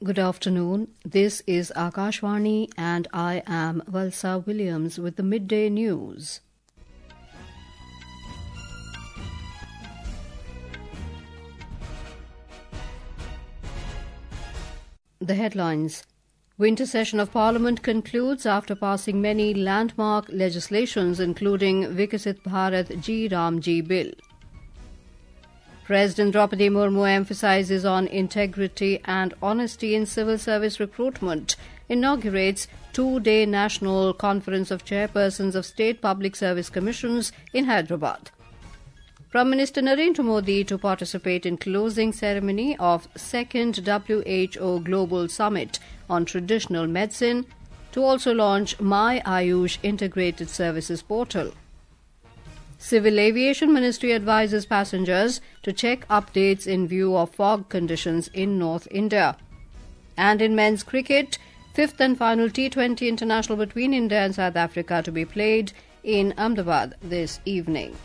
Good afternoon. This is Akashvani and I am Valsa Williams with the midday news. The headlines. Winter session of Parliament concludes after passing many landmark legislations including Viksit Bharat Ji Ram Ji Bill. President Draupadi Murmu emphasises on integrity and honesty in civil service recruitment, inaugurates two-day National Conference of Chairpersons of State Public Service Commissions in Hyderabad. Prime Minister Narendra Modi to participate in closing ceremony of second WHO Global Summit on Traditional Medicine, to also launch My Ayush Integrated Services Portal. Civil Aviation Ministry advises passengers to check updates in view of fog conditions in North India. And in men's cricket, fifth and final T20 international between India and South Africa to be played in Ahmedabad this evening.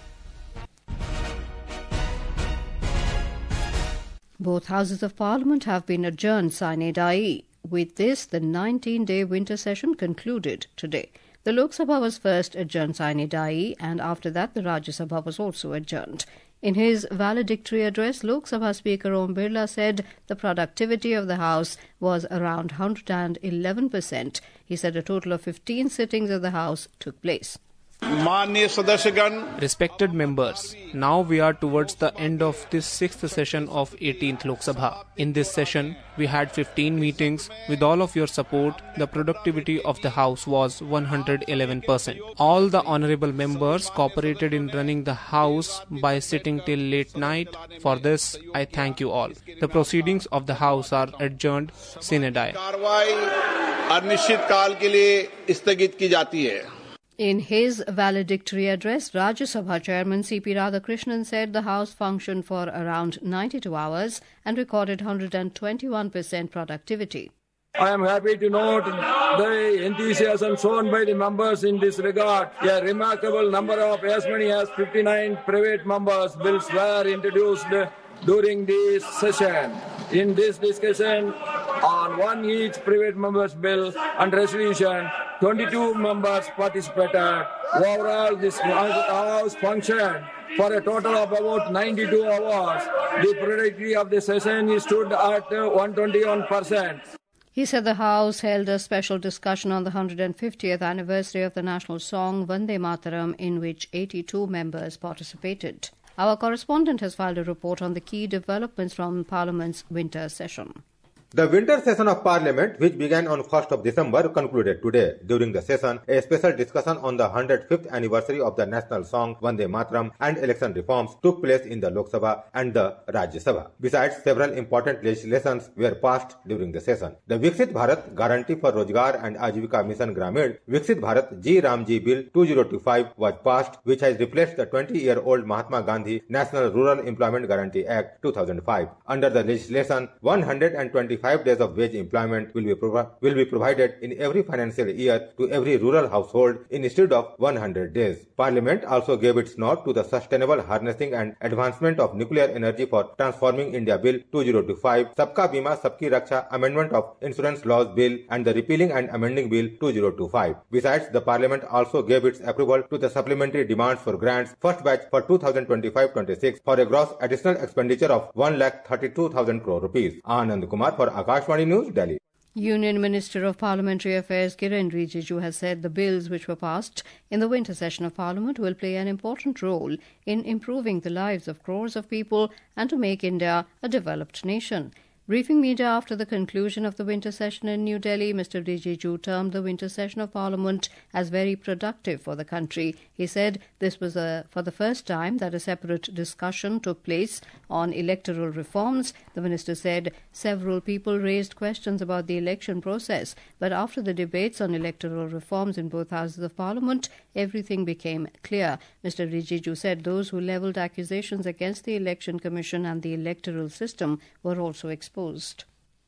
Both houses of Parliament have been adjourned sine die. With this, the 19-day winter session concluded today. The Lok Sabha was first adjourned sine die, and after that the Rajya Sabha was also adjourned. In his valedictory address, Lok Sabha Speaker Om Birla said the productivity of the House was around 111%. He said a total of 15 sittings of the House took place. Respected members, now we are towards the end of this 6th session of 18th Lok Sabha. In this session, we had 15 meetings. With all of your support, the productivity of the House was 111%. All the honourable members cooperated in running the House by sitting till late night. For this, I thank you all. The proceedings of the House are adjourned sine die. In his valedictory address, Rajya Sabha Chairman C.P. Radhakrishnan said the House functioned for around 92 hours and recorded 121% productivity. I am happy to note the enthusiasm shown by the members in this regard. A remarkable number of as many as 59 private members' bills were introduced during this session. In this discussion on one each private member's bill and resolution, 22 members participated. Overall, this House functioned for a total of about 92 hours. The productivity of the session stood at 121%. He said the House held a special discussion on the 150th anniversary of the national song Vande Mataram, in which 82 members participated. Our correspondent has filed a report on the key developments from Parliament's winter session. The winter session of Parliament, which began on 1st of December, concluded today. During the session, a special discussion on the 105th anniversary of the national song Vande Mataram and election reforms took place in the Lok Sabha and the Rajya Sabha. Besides, several important legislations were passed during the session. The Viksit Bharat Guarantee for Rozgar and Ajivika Mission Gramin, Viksit Bharat Ji Ram Ji Bill 2025 was passed, which has replaced the 20-year-old Mahatma Gandhi National Rural Employment Guarantee Act 2005. Under the legislation, 125 days of wage employment will be provided in every financial year to every rural household instead of 100 days. Parliament also gave its nod to the Sustainable Harnessing and Advancement of Nuclear Energy for Transforming India Bill 2025, Sabka Bima Sabki Raksha Amendment of Insurance Laws Bill and the Repealing and Amending Bill 2025. Besides, the Parliament also gave its approval to the supplementary demands for grants first batch for 2025-26 for a gross additional expenditure of 1,32,000 crore rupees. Anand Kumar for Akashvani News, Delhi. Union Minister of Parliamentary Affairs Kiren Rijiju has said the bills which were passed in the winter session of Parliament will play an important role in improving the lives of crores of people and to make India a developed nation. Briefing media after the conclusion of the winter session in New Delhi, Mr. Rijiju termed the winter session of Parliament as very productive for the country. He said this was for the first time that a separate discussion took place on electoral reforms. The minister said several people raised questions about the election process, but after the debates on electoral reforms in both houses of Parliament, everything became clear. Mr. Rijiju said those who levelled accusations against the Election Commission and the electoral system were also exposed.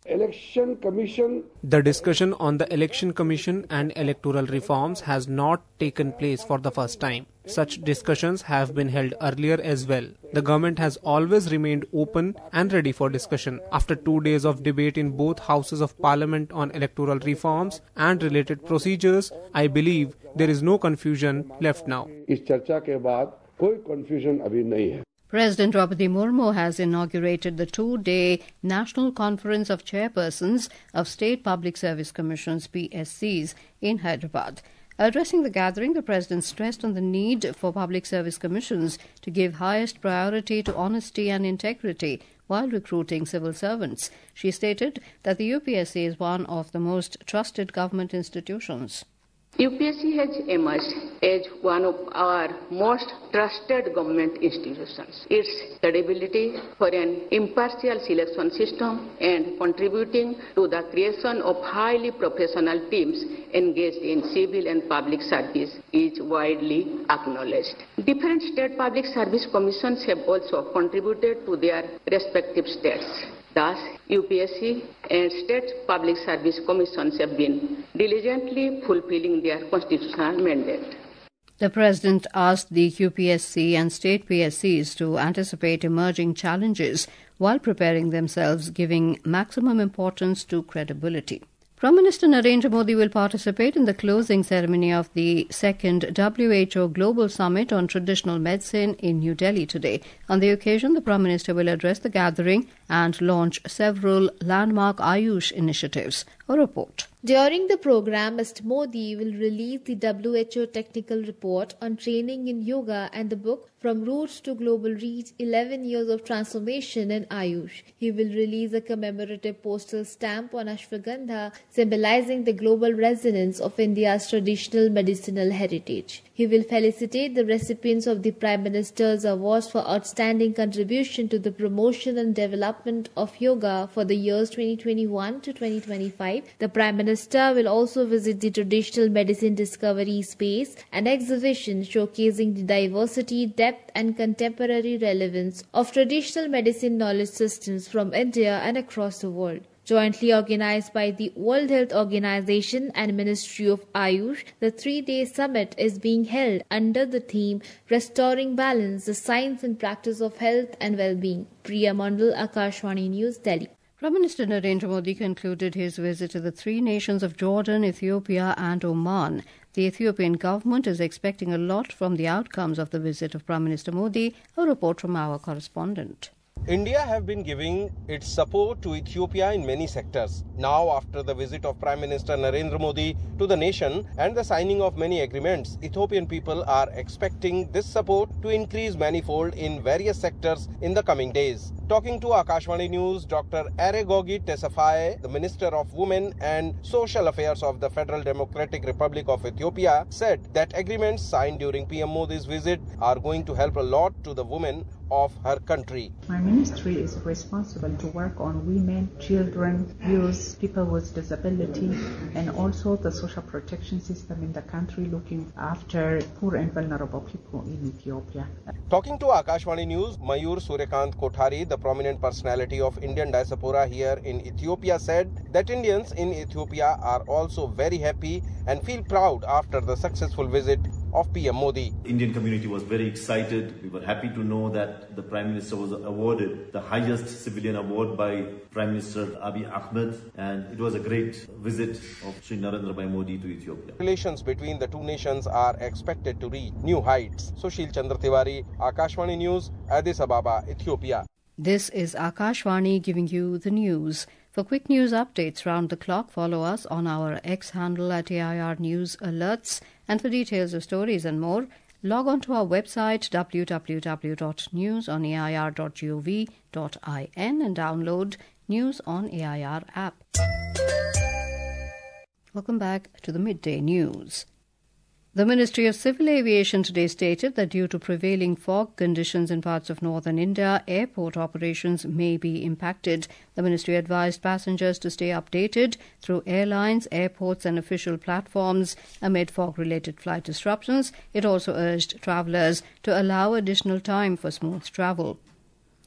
Election Commission. The discussion on the Election Commission and electoral reforms has not taken place for the first time. Such discussions have been held earlier as well. The government has always remained open and ready for discussion. After 2 days of debate in both houses of parliament on electoral reforms and related procedures, I believe there is no confusion left now. इस चर्चा के बाद कोई confusion अभी नहीं है. President Draupadi Murmu has inaugurated the 2-day National Conference of Chairpersons of State Public Service Commissions (PSCs) in Hyderabad. Addressing the gathering, the President stressed on the need for public service commissions to give highest priority to honesty and integrity while recruiting civil servants. She stated that the UPSC is one of the most trusted government institutions. UPSC has emerged as one of our most trusted government institutions. Its credibility for an impartial selection system and contributing to the creation of highly professional teams engaged in civil and public service is widely acknowledged. Different state public service commissions have also contributed to their respective states. Thus, UPSC and state public service commissions have been diligently fulfilling their constitutional mandate. The President asked the UPSC and state PSCs to anticipate emerging challenges while preparing themselves, giving maximum importance to credibility. Prime Minister Narendra Modi will participate in the closing ceremony of the second WHO Global Summit on Traditional Medicine in New Delhi today. On the occasion, the Prime Minister will address the gathering and launch several landmark Ayush initiatives. A report. During the program, Mr. Modi will release the WHO technical report on training in yoga and the book From Roots to Global Reach, 11 Years of Transformation in Ayush. He will release a commemorative postal stamp on ashwagandha, symbolizing the global resonance of India's traditional medicinal heritage. He will felicitate the recipients of the Prime Minister's Awards for outstanding contribution to the promotion and development of yoga for the years 2021 to 2025. The Prime Minister will also visit the Traditional Medicine Discovery Space, an exhibition showcasing the diversity, depth and contemporary relevance of traditional medicine knowledge systems from India and across the world. Jointly organized by the World Health Organization and Ministry of Ayush, the 3-day summit is being held under the theme Restoring Balance, the Science and Practice of Health and Well-being. Priya Mandal, Akashvani News, Delhi. Prime Minister Narendra Modi concluded his visit to the three nations of Jordan, Ethiopia and Oman. The Ethiopian government is expecting a lot from the outcomes of the visit of Prime Minister Modi. A report from our correspondent. India have been giving its support to Ethiopia in many sectors. Now, after the visit of Prime Minister Narendra Modi to the nation and the signing of many agreements, Ethiopian people are expecting this support to increase manifold in various sectors in the coming days. Talking to Akashvani News, Dr. Aregogi Tesafaye, the Minister of Women and Social Affairs of the Federal Democratic Republic of Ethiopia, said that agreements signed during PM Modi's visit are going to help a lot to the women of her country. My ministry is responsible to work on women, children, youth, people with disability, and also the social protection system in the country, looking after poor and vulnerable people in Ethiopia. Talking to Akashvani News, Mayur Suryakant Kothari, the prominent personality of Indian diaspora here in Ethiopia, said that Indians in Ethiopia are also very happy and feel proud after the successful visit of PM Modi. Indian community was very excited. We were happy to know that the Prime Minister was awarded the highest civilian award by Prime Minister Abiy Ahmed, and it was a great visit of Shri Narendra Bhai Modi to Ethiopia. Relations between the two nations are expected to reach new heights. Sushil Chandra Tiwari, Akashvani News, Addis Ababa, Ethiopia. This is Akashvani giving you the news. For quick news updates round the clock, follow us on our X handle at AIR News Alerts. And for details of stories and more, log on to our website www.news.air.gov.in and download News on AIR app. Welcome back to the Midday News. The Ministry of Civil Aviation today stated that due to prevailing fog conditions in parts of northern India, airport operations may be impacted. The ministry advised passengers to stay updated through airlines, airports and official platforms amid fog-related flight disruptions. It also urged travellers to allow additional time for smooth travel.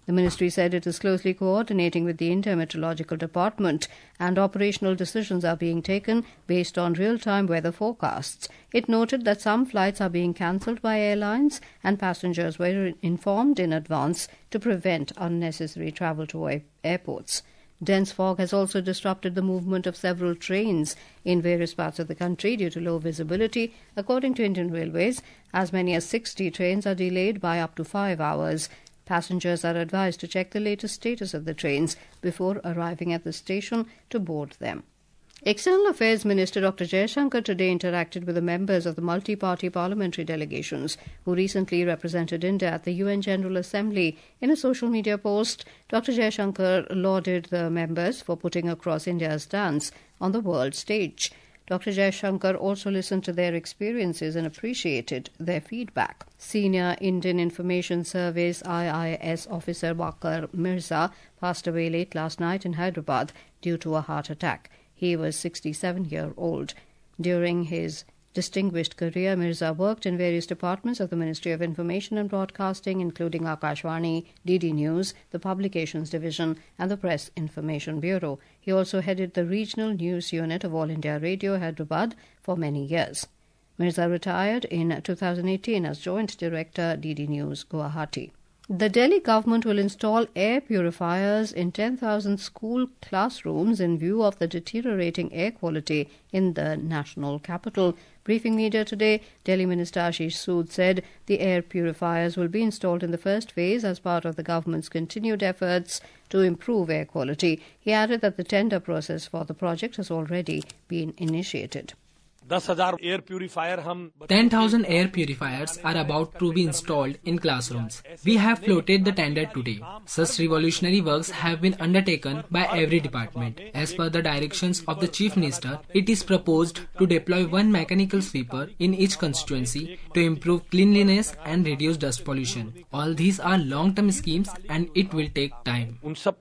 The ministry said it is closely coordinating with the India Meteorological Department and operational decisions are being taken based on real-time weather forecasts. It noted that some flights are being cancelled by airlines and passengers were informed in advance to prevent unnecessary travel to airports. Dense fog has also disrupted the movement of several trains in various parts of the country due to low visibility. According to Indian Railways, as many as 60 trains are delayed by up to 5 hours. Passengers are advised to check the latest status of the trains before arriving at the station to board them. External Affairs Minister Dr. Jaishankar today interacted with the members of the multi-party parliamentary delegations who recently represented India at the UN General Assembly. In a social media post, Dr. Jaishankar lauded the members for putting across India's stance on the world stage. Dr. Jaishankar also listened to their experiences and appreciated their feedback. Senior Indian Information Service IIS officer Waqar Mirza passed away late last night in Hyderabad due to a heart attack. He was 67-year-old. During his distinguished career, Mirza worked in various departments of the Ministry of Information and Broadcasting, including Akashvani, DD News, the Publications Division, and the Press Information Bureau. He also headed the regional news unit of All India Radio, Hyderabad, for many years. Mirza retired in 2018 as Joint Director, DD News, Guwahati. The Delhi government will install air purifiers in 10,000 school classrooms in view of the deteriorating air quality in the national capital. Briefing media today, Delhi Minister Ashish Sood said the air purifiers will be installed in the first phase as part of the government's continued efforts to improve air quality. He added that the tender process for the project has already been initiated. 10,000 air purifiers are about to be installed in classrooms. We have floated the tender today. Such revolutionary works have been undertaken by every department. As per the directions of the Chief Minister, it is proposed to deploy one mechanical sweeper in each constituency to improve cleanliness and reduce dust pollution. All these are long-term schemes and it will take time.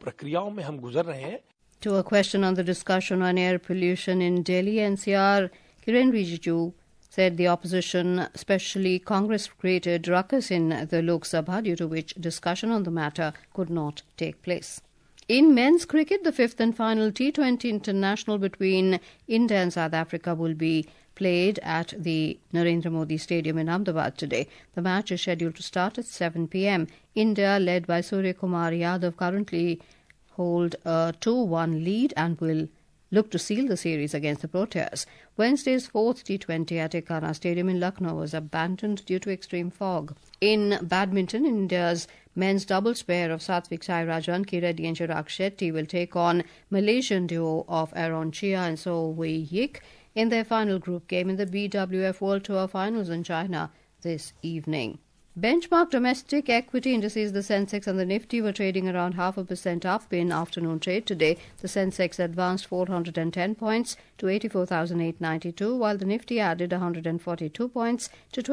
To a question on the discussion on air pollution in Delhi NCR, Kiren Rijiju said the opposition, especially Congress, created ruckus in the Lok Sabha, due to which discussion on the matter could not take place. In men's cricket, the fifth and final T20 international between India and South Africa will be played at the Narendra Modi Stadium in Ahmedabad today. The match is scheduled to start at 7 p.m. India, led by Surya Kumar Yadav, currently hold a 2-1 lead and will look to seal the series against the Proteas. Wednesday's fourth T20 at Ekana Stadium in Lucknow was abandoned due to extreme fog. In badminton, India's men's doubles pair of Satvik Sairaj, Ranki Reddy and Chirag Shetty will take on Malaysian duo of Aaron Chia and So Wei Yik in their final group game in the BWF World Tour Finals in China this evening. Benchmark domestic equity indices, the Sensex and the Nifty, were trading around 0.5% up in afternoon trade today. The Sensex advanced 410 points to 84,892, while the Nifty added 142 points to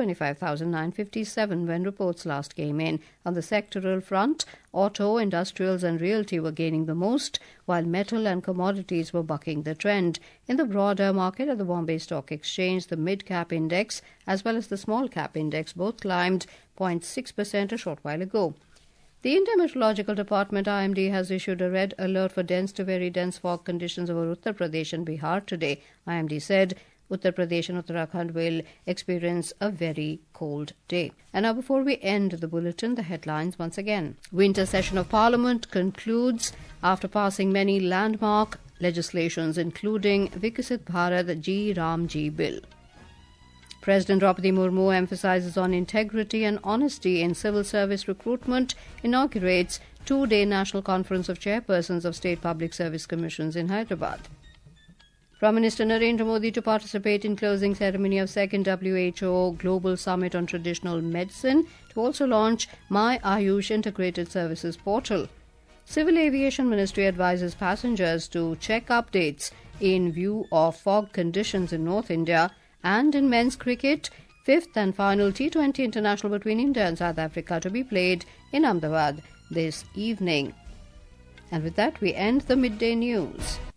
25,957 when reports last came in. On the sectoral front, auto, industrials and realty were gaining the most, while metal and commodities were bucking the trend. In the broader market at the Bombay Stock Exchange, the mid-cap index as well as the small-cap index both climbed 0.6% a short while ago. The India Meteorological Department, IMD, has issued a red alert for dense to very dense fog conditions over Uttar Pradesh and Bihar today. IMD said Uttar Pradesh and Uttarakhand will experience a very cold day. And now, before we end the bulletin, the headlines once again. Winter session of Parliament concludes after passing many landmark legislations, including Viksit Bharat Ji Ram Ji Bill. President Draupadi Murmu emphasizes on integrity and honesty in civil service recruitment, inaugurates two-day National Conference of Chairpersons of State Public Service Commissions in Hyderabad. Prime Minister Narendra Modi to participate in closing ceremony of second WHO Global Summit on Traditional Medicine, to also launch My Ayush Integrated Services Portal. Civil Aviation Ministry advises passengers to check updates in view of fog conditions in North India. And in men's cricket, fifth and final T20 international between India and South Africa to be played in Ahmedabad this evening. And with that, we end the midday news.